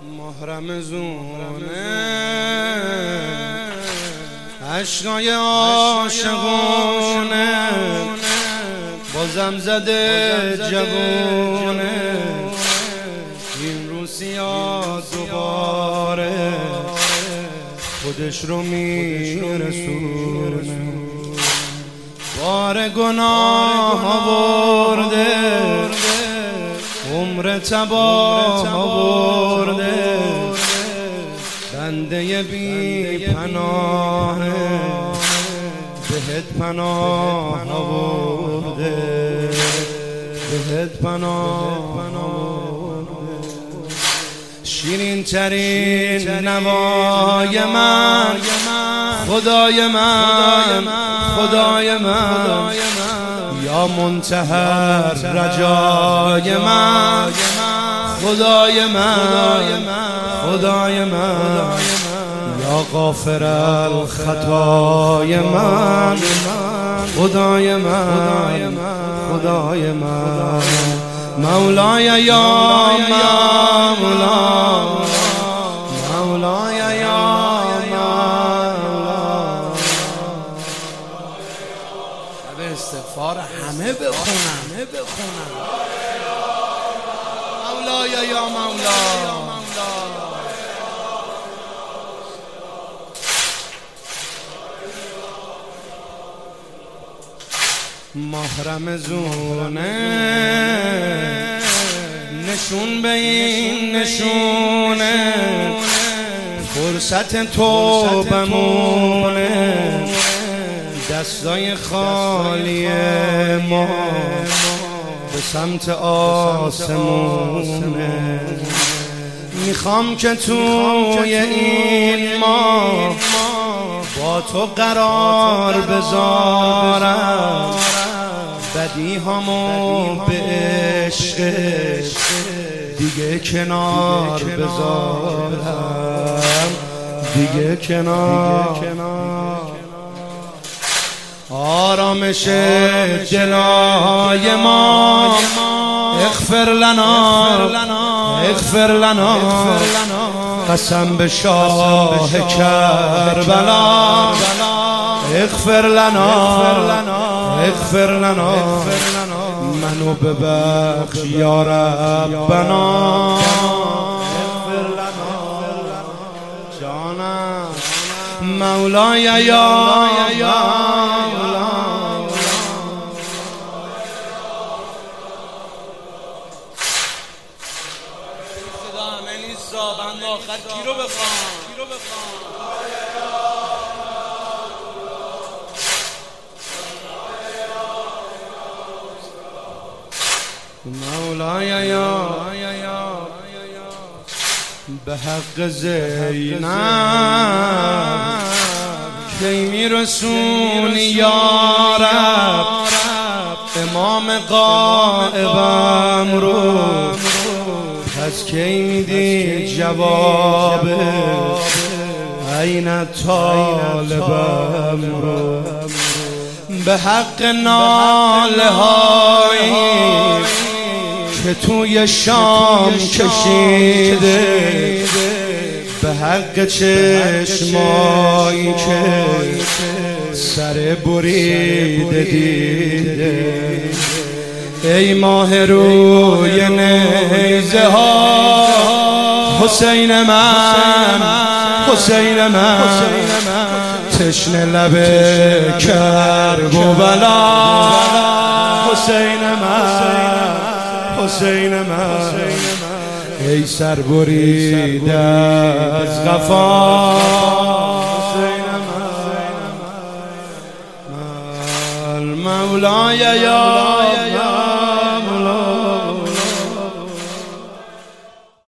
محرم زونه عشقای عاشقونه بازم زده جوونه این روسیا دوباره خودش رو میرسونه بار گناه آورده عمر تباه آورده بنده بی پناه بهت پناه آورده بهت پناه آورده شیرین ترین نوای من خدای من خدای من یا منتهر رجای من خدای من خدای من یا غافر الخطای من خدای من خدای من مولای یا مولا مولای یا استغفار همه بخونم مولای یا مولا محرم زونه نشون به این نشونه فرصت تو بمونه دستای خالی ما به سمت آسمونه میخوام که توی این ما با تو قرار بذارم بدی همو به عشقش دیگه کنار بذارم دیگه کنار آرامش دلای ما اغفر لنا اغفر لنا قسم به شاه کربلا اغفر لنا اغفر لنا منو ببخش یا ربنا اغفر لنا جانم مولای یا بند آخر کی رو بخوام مولای یا به حق زینب کی میرسونی یا رب امام غائبم رو پس کی میدی جواب عین طالبم رو به حق ناله هایی که توی شام کشیده به حق چشمایی که سر بریده دیده ای ماه روی نیزه ها حسین من حسین من تشنه لب کرب و بلا حسین من حسین من ای سر بریده از قفا حسین من مولای یا